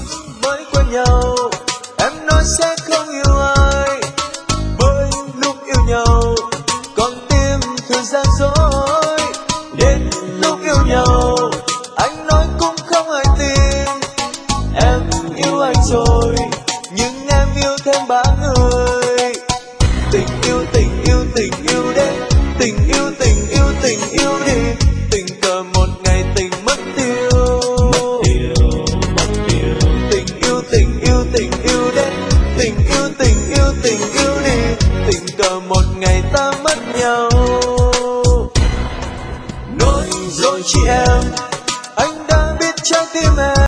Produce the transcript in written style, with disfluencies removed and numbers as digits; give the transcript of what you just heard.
mới quen nhau em nói sẽ không yêu ai, bởi lúc yêu nhau con tim thường gian dối. Đến lúc yêu nhau anh nói cũng không ai tin em yêu anh rồi, nhưng em yêu thêm 3 người. Tình yêu tình yêu tình yêu đến, tình yêu tình yêu tình yêu đi, tình cờ một ngày tình mất tiêu. Tình yêu tình yêu tình yêu đến, tình yêu tình yêu tình yêu đi, tình cờ một ngày ta mất nhau. Nói rồi chị em, anh đã biết trái tim em